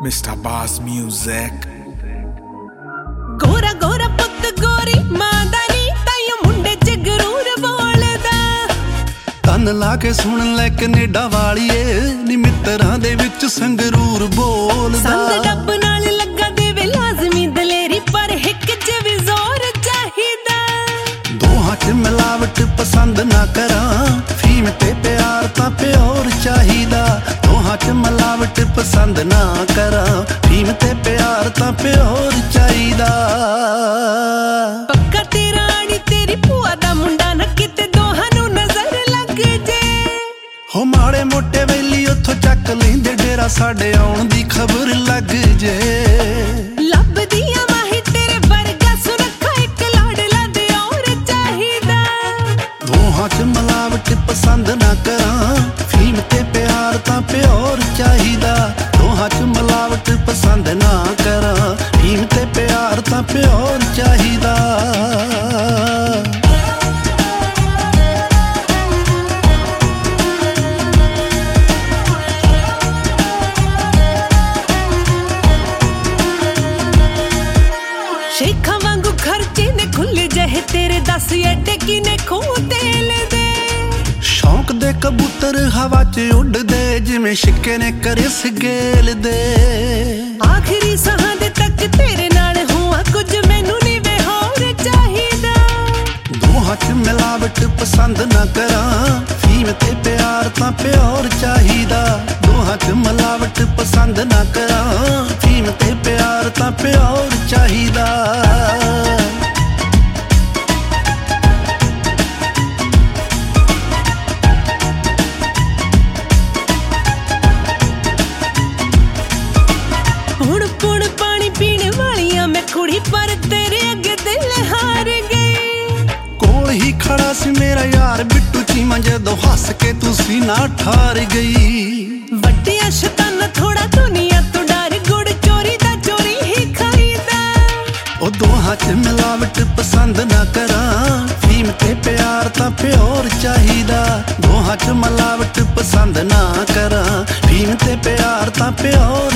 Mr. Bass Music। Gora Gora पुत गोरी मां दा नी ताइयों मुंडे च गरूर बोलदा। ਕੰਨ ਲਾ ਕੇ ਸੁਣ ਲੈ ਕੈਨੇਡਾ ਵਾਲੀਏ ਨੀ ਮਿੱਤਰਾਂ ਦੇ ਵਿੱਚ ਸੰਗਰੂਰ ਬੋਲਦਾ। ਸੰਗ ਡੱਬ ਨਾਲ ਲੱਗਾ ਦੇਵੇ ਲਾਜ਼ਮੀ ਦਲੇਰੀ ਪਰ ਹਿੱਕ ਚ ਵੀ ਜ਼ੋਰ ਚਾਹੀਦਾ। ਦੋਹਾਂ ਚ ਮਿਲਾਵਟ ਪਸੰਦ ਨਾ ਕਰਾਂ ਫੀਮ ਤੇ ਪਿਆਰ ਤਾਂ ਪਿਓਰ ਚਾਹੀਦਾ। ਦੋਹਾਂ ਚ ਮਿਲਾਵਟ ਪਸੰਦ ਨਾ ਕਰਾਂ ਫੀਮ ਤੇ ਪਿਆਰ ਤਾਂ ਪਿਓਰ ਚਾਹੀਦਾ। ਪੱਕਾ ਤੇਰਾ ਨੀ ਤੇਰੀ ਭੂਆ ਦਾ ਮੁੰਡਾ ਨਾ ਕਿਤੇ ਦੋਹਾਂ ਨੂੰ ਨਜ਼ਰ ਲੱਗ ਜੇ। ਹੋ ਮਾੜੇ ਮੋਟੇ ਵੇਲੀ ਉੱਥੋਂ ਚੱਕ ਲੈਂਦੇ ਡੇਰਾ ਸਾਡੇ ਆਉਣ ਦੀ ਖਬਰ ਲੱਗ ਜੇ। ਲੱਭਦੀਆਂ ਮਾਹੀ ਤੇਰੇ ਵਰਗਾ ਸੁਰੱਖਾ ਇੱਕ ਲਾਡਲਾ ਦੇ ਔਰ ਚਾਹੀਦਾ। ਦੋਹਾਂ ਚ ਮਿਲਾਵਟ ਪਸੰਦ ਨਾ ਕਰਾਂ ਫੀਮ ਤੇ ਪਿਆਰ ਤਾਂ ਪਿਓਰ ਚਾਹੀਦਾ। ਦੋਹਾਂ ਚ ਮਿਲਾਵਟ ਪਸੰਦ ਨਾ ਕਰਾਂ ਫੀਮ ਤੇ ਪਿਆਰ ਤਾਂ ਪਿਓਰ ਚਾਹੀਦਾ। ਸ਼ੇਖਾਂ ਵਾਂਗੂ ਖਰਚੇ ਨੇ ਖੁੱਲੇ ਜਿਹੇ ਤੇਰੇ ਦੱਸ ਐਡੇ ਕਿਨੇ ਖੂਹ ਤੇਲ ਦੇ। ਸ਼ੌਂਕ ਦੇ ਕਬੂਤਰ ਹਵਾ 'ਚ ਉੱਡਦੇ ਜਿਵੇਂ ਛਿੱਕੇ ਨੇ ਕਰੇ ਸਗੇਲ ਦੇ। ਆਖਰੀ ਸਾਹਾਂ ਦੇ ਤੱਕ ਤੇਰੇ ਨਾਲ ਹੋਵਾਂ ਕੁਝ ਮੈਨੂੰ ਨੀ ਵੇ ਹੋਰ ਚਾਹੀਦਾ। ਦੋਹਾਂ 'ਚ ਮਿਲਾਵਟ ਪਸੰਦ ਨਾ ਕਰਾਂ ਫੀਮ ਤੇ ਪਿਆਰ ਤਾਂ ਪਿਓਰ ਚਾਹੀਦਾ। ਦੋਹਾਂ 'ਚ ਮਿਲਾਵਟ ਪਸੰਦ ਨਾ ਕਰਾਂ ਫੀਮ ਤੇ ਪਿਆਰ ਤਾਂ ਪਿਓਰ ਚਾਹੀਦਾ। ਹੁਣ ਪੁਣ ਪਾਣੀ ਪੀਣ ਵਾਲੀਆਂ ਮੈਂ ਕੁੜੀ ਪਰ ਤੇਰੇ ਅੱਗੇ ਦਿਲ ਹਾਰ ਗਈ। ਕੋਲ ਹੀ ਖੜਾ ਸੀ ਮੇਰਾ ਯਾਰ ਬਿੱਟੂ ਚੀਮਾ ਜਦੋਂ ਹੱਸ ਕੇ ਤੁਸੀਂ ਨਾ ਠਾਰ ਗਈ। ਵੱਡਿਆ ਸ਼ੈਤਾਨ ਥੋੜਾ ਦੁਨੀਆ ਤੋਂ ਡਰ ਗੁੜ ਚੋਰੀ ਦਾ ਚੋਰੀ ਹੀ ਖਾਈਦਾ। ਉਹ ਦੋਹਾਂ 'ਚ ਮਿਲਾਵਟ ਪਸੰਦ ਨਾ ਕਰਾਂ ਫੀਮ ਤੇ ਪਿਆਰ ਤਾਂ ਪਿਓਰ ਚਾਹੀਦਾ। ਦੋਹਾਂ 'ਚ ਮਿਲਾਵਟ ਪਸੰਦ ਨਾ ਕਰਾਂ ਫੀਮ ਤੇ ਪਿਆਰ ਤਾਂ ਪਿਓਰ